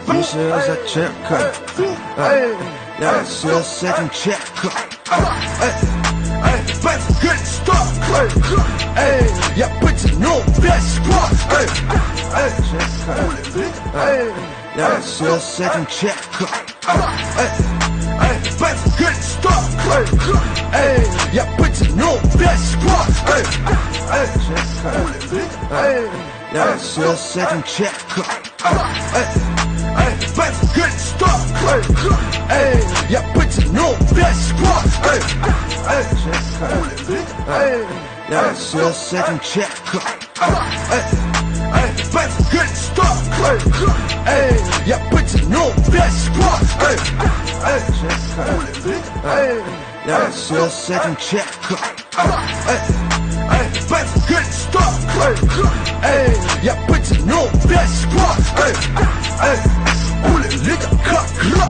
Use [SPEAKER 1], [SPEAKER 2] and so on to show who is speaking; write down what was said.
[SPEAKER 1] 你是在切克，要是谁能切克？Let's get started. Yeah, put your no best spot. Yeah, so second check. Let's get started. Yeah, put your no best spot. Yeah, so second check. Let's get started. Yeah, put your no best spot. Yeah, so second check. Let's get started. Yeah, put your no best spot. Yeah, so second check. Let's get started. Yeah, put your no best spot.